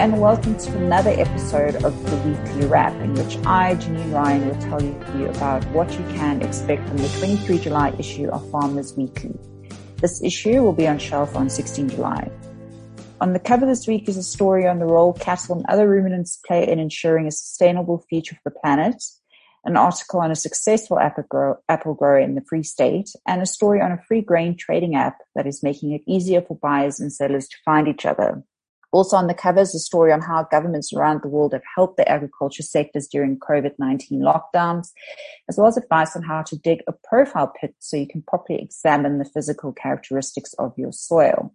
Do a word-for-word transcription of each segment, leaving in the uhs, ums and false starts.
and welcome to another episode of the Weekly Wrap, in which I, Janine Ryan, will tell you about what you can expect from the twenty-third of July issue of Farmers Weekly. This issue will be on shelf on the sixteenth of July. On the cover this week is a story on the role cattle and other ruminants play in ensuring a sustainable future for the planet, an article on a successful apple, grow, apple grower in the Free State, and a story on a free grain trading app that is making it easier for buyers and sellers to find each other. Also on the cover is a story on how governments around the world have helped the agriculture sectors during COVID nineteen lockdowns, as well as advice on how to dig a profile pit so you can properly examine the physical characteristics of your soil.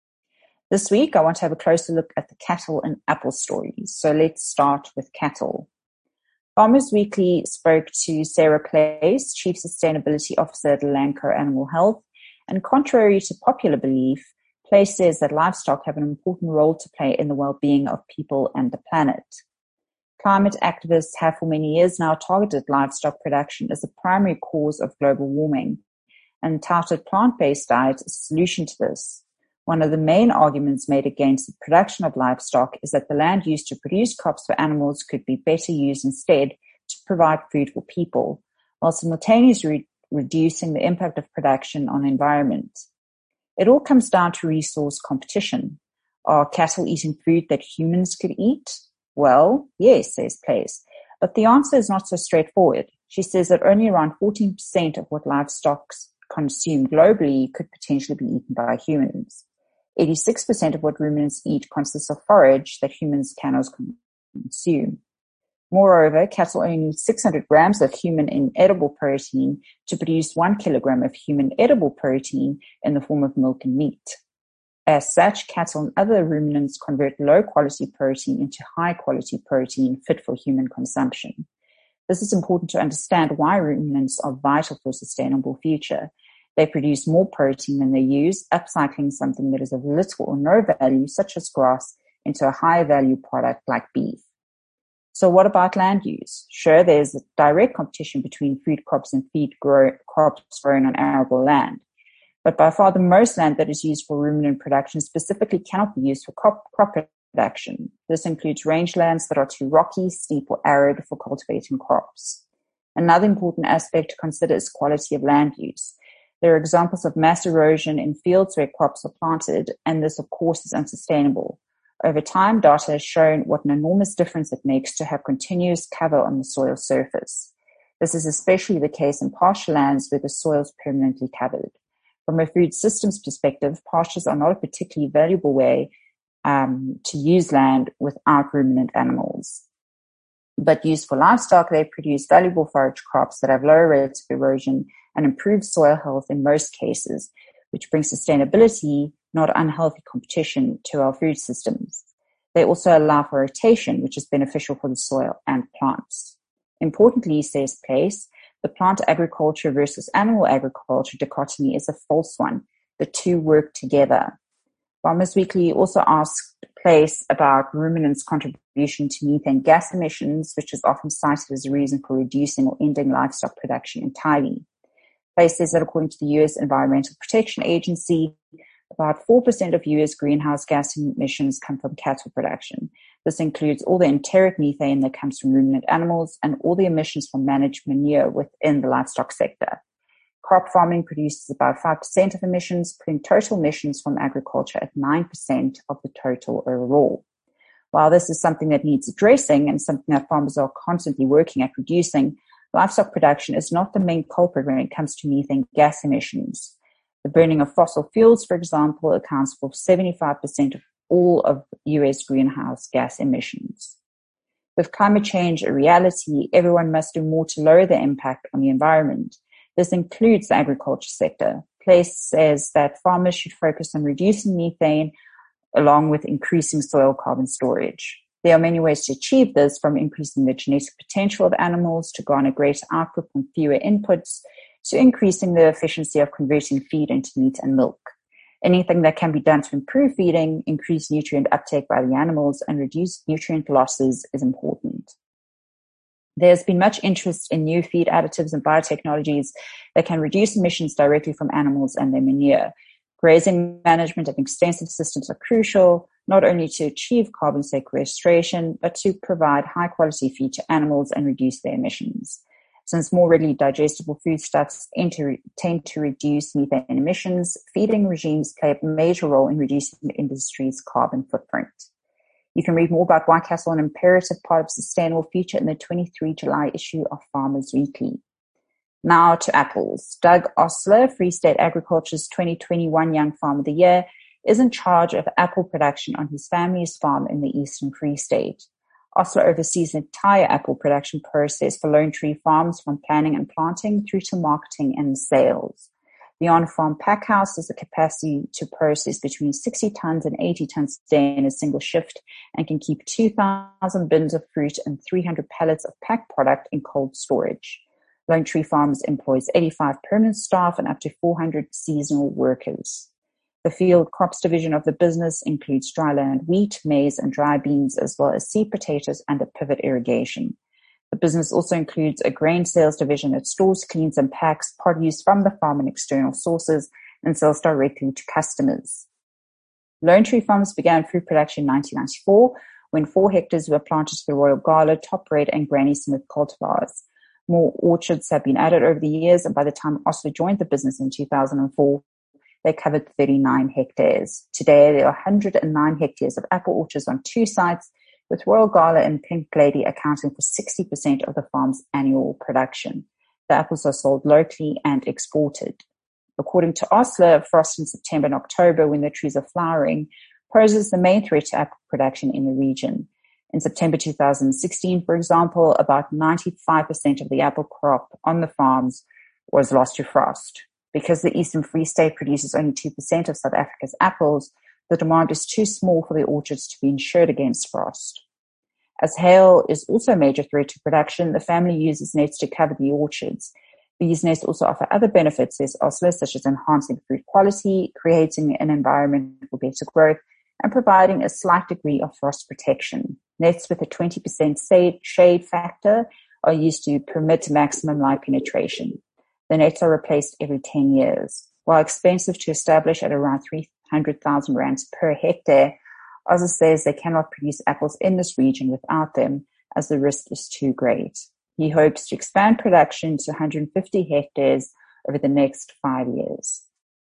This week, I want to have a closer look at the cattle and apple stories. So let's start with cattle. Farmers Weekly spoke to Sarah Place, Chief Sustainability Officer at Elanco Animal Health, and contrary to popular belief, Place says that livestock have an important role to play in the well-being of people and the planet. Climate activists have for many years now targeted livestock production as the primary cause of global warming and touted plant-based diet as a solution to this. One of the main arguments made against the production of livestock is that the land used to produce crops for animals could be better used instead to provide food for people, while simultaneously re- reducing the impact of production on the environment. It all comes down to resource competition. Are cattle eating food that humans could eat? Well, yes, says Place. But the answer is not so straightforward. She says that only around fourteen percent of what livestock consume globally could potentially be eaten by humans. eighty-six percent of what ruminants eat consists of forage that humans cannot consume. Moreover, cattle only need six hundred grams of human inedible protein to produce one kilogram of human edible protein in the form of milk and meat. As such, cattle and other ruminants convert low-quality protein into high-quality protein fit for human consumption. This is important to understand why ruminants are vital for a sustainable future. They produce more protein than they use, upcycling something that is of little or no value, such as grass, into a high-value product like beef. So what about land use? Sure, there's a direct competition between food crops and feed grow, crops grown on arable land. But by far the most land that is used for ruminant production specifically cannot be used for crop, crop production. This includes rangelands that are too rocky, steep, or arid for cultivating crops. Another important aspect to consider is quality of land use. There are examples of mass erosion in fields where crops are planted, and this, of course, is unsustainable. Over time, data has shown what an enormous difference it makes to have continuous cover on the soil surface. This is especially the case in pasture lands where the soil is permanently covered. From a food systems perspective, pastures are not a particularly valuable way um, to use land without ruminant animals. But used for livestock, they produce valuable forage crops that have lower rates of erosion and improve soil health in most cases, which brings sustainability, not unhealthy competition, to our food systems. They also allow for rotation, which is beneficial for the soil and plants. Importantly, says Place, the plant agriculture versus animal agriculture dichotomy is a false one. The two work together. Farmers Weekly also asked Place about ruminants' contribution to methane gas emissions, which is often cited as a reason for reducing or ending livestock production entirely. Place says that according to the U S Environmental Protection Agency, about four percent of U S greenhouse gas emissions come from cattle production. This includes all the enteric methane that comes from ruminant animals and all the emissions from managed manure within the livestock sector. Crop farming produces about five percent of emissions, putting total emissions from agriculture at nine percent of the total overall. While this is something that needs addressing and something that farmers are constantly working at reducing, livestock production is not the main culprit when it comes to methane gas emissions. The burning of fossil fuels, for example, accounts for seventy-five percent of all of U S greenhouse gas emissions. With climate change a reality, everyone must do more to lower the impact on the environment. This includes the agriculture sector. Place says that farmers should focus on reducing methane along with increasing soil carbon storage. There are many ways to achieve this, from increasing the genetic potential of animals to garner greater output from fewer inputs, to increasing the efficiency of converting feed into meat and milk. Anything that can be done to improve feeding, increase nutrient uptake by the animals, and reduce nutrient losses is important. There's been much interest in new feed additives and biotechnologies that can reduce emissions directly from animals and their manure. Grazing management and extensive systems are crucial. not only to achieve carbon sequestration, but to provide high-quality feed to animals and reduce their emissions. Since more readily digestible foodstuffs tend to reduce methane emissions, feeding regimes play a major role in reducing the industry's carbon footprint. You can read more about White Castle, an imperative part of sustainable future, in the twenty-third of July issue of Farmers Weekly. Now to apples. Doug Osler, Free State Agriculture's twenty twenty-one Young Farm of the Year, is in charge of apple production on his family's farm in the Eastern Free State. Osler oversees the entire apple production process for Lone Tree Farms, from planning and planting through to marketing and sales. The on-farm pack house has the capacity to process between sixty tons and eighty tons a day in a single shift and can keep two thousand bins of fruit and three hundred pallets of packed product in cold storage. Lone Tree Farms employs eighty-five permanent staff and up to four hundred seasonal workers. The field crops division of the business includes dryland wheat, maize, and dry beans, as well as seed potatoes under pivot irrigation. The business also includes a grain sales division that stores, cleans, and packs produce from the farm and external sources and sells directly to customers. Lone Tree Farms began fruit production in nineteen ninety-four when four hectares were planted to the Royal Gala, Top Red, and Granny Smith cultivars. More orchards have been added over the years, and by the time Osler joined the business in two thousand four, they covered thirty-nine hectares. Today, there are one hundred nine hectares of apple orchards on two sites, with Royal Gala and Pink Lady accounting for sixty percent of the farm's annual production. The apples are sold locally and exported. According to Osler, frost in September and October, when the trees are flowering, poses the main threat to apple production in the region. In September two thousand sixteen, for example, about ninety-five percent of the apple crop on the farms was lost to frost. Because the Eastern Free State produces only two percent of South Africa's apples, the demand is too small for the orchards to be insured against frost. As hail is also a major threat to production, the family uses nets to cover the orchards. These nets also offer other benefits, says Osler, such as enhancing fruit quality, creating an environment for better growth, and providing a slight degree of frost protection. Nets with a twenty percent shade factor are used to permit maximum light penetration. The nets are replaced every ten years. While expensive to establish at around three hundred thousand rands per hectare, Osler says they cannot produce apples in this region without them, as the risk is too great. He hopes to expand production to one hundred fifty hectares over the next five years.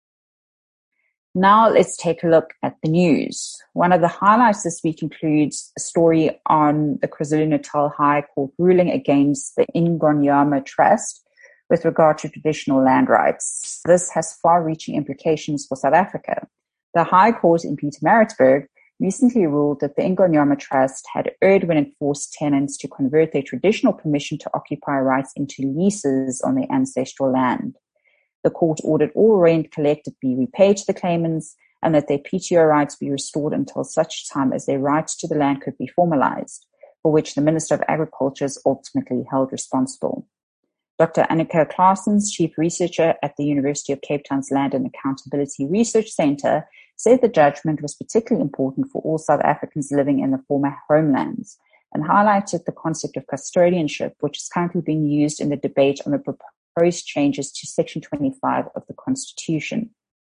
Now let's take a look at the news. One of the highlights this week includes a story on the KwaZulu-Natal High Court ruling against the Ingonyama Trust with regard to traditional land rights. This has far-reaching implications for South Africa. The High Court in Pietermaritzburg recently ruled that the Ingonyama Trust had erred when it forced tenants to convert their traditional permission to occupy rights into leases on their ancestral land. The court ordered all rent collected be repaid to the claimants and that their P T O rights be restored until such time as their rights to the land could be formalized, for which the Minister of Agriculture is ultimately held responsible. Doctor Annika Claessens, chief researcher at the University of Cape Town's Land and Accountability Research Centre, said the judgment was particularly important for all South Africans living in the former homelands and highlighted the concept of custodianship, which is currently being used in the debate on the proposed changes to Section twenty-five of the Constitution.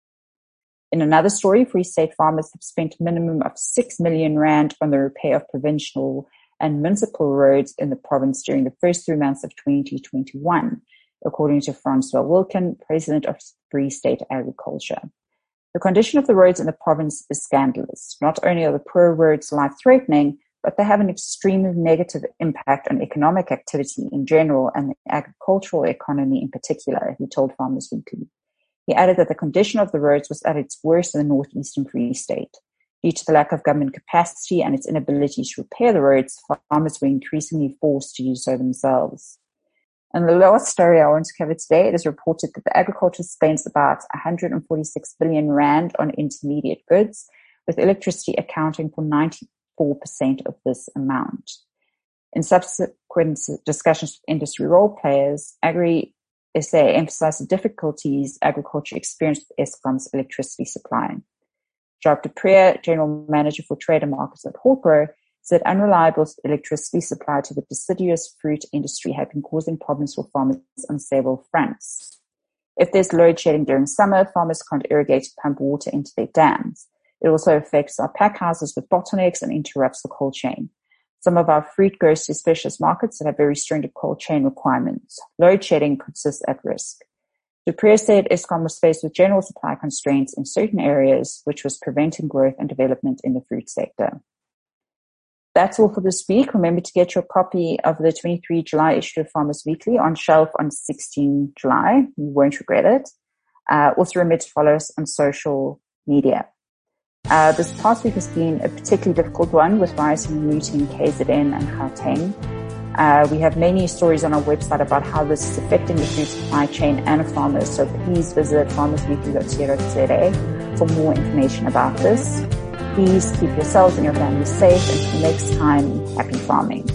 In another story, Free State farmers have spent a minimum of six million rand on the repair of provincial and municipal roads in the province during the first three months of twenty twenty-one, according to Francois Wilken, president of Free State Agriculture. The condition of the roads in the province is scandalous. Not only are the poor roads life-threatening, but they have an extremely negative impact on economic activity in general and the agricultural economy in particular, he told Farmers Weekly. He added that the condition of the roads was at its worst in the northeastern Free State. Due to the lack of government capacity and its inability to repair the roads, farmers were increasingly forced to do so themselves. And the last story I want to cover today, it is reported that the agriculture spends about one hundred forty-six billion rand on intermediate goods, with electricity accounting for ninety-four percent of this amount. In subsequent discussions with industry role players, Agri-S A emphasized the difficulties agriculture experienced with Eskom's electricity supply. Jacques du Preez, General Manager for Trade and Markets at Hawkro, said unreliable electricity supply to the deciduous fruit industry had been causing problems for farmers on several fronts. If there's load shedding during summer, farmers can't irrigate to pump water into their dams. It also affects our pack houses with bottlenecks and interrupts the cold chain. Some of our fruit goes to specialist markets that have very stringent cold chain requirements. Load shedding puts us at risk. The Premier said Eskom was faced with general supply constraints in certain areas, which was preventing growth and development in the fruit sector. That's all for this week. Remember to get your copy of the twenty-third July issue of Farmers Weekly on shelf on the sixteenth of July. You won't regret it. Uh, also remember to follow us on social media. Uh, this past week has been a particularly difficult one with rising looting in K Z N and Gauteng. Uh, we have many stories on our website about how this is affecting the food supply chain and farmers, so please visit farmers weekly dot co dot za for more information about this. Please keep yourselves and your families safe. Until next time, happy farming.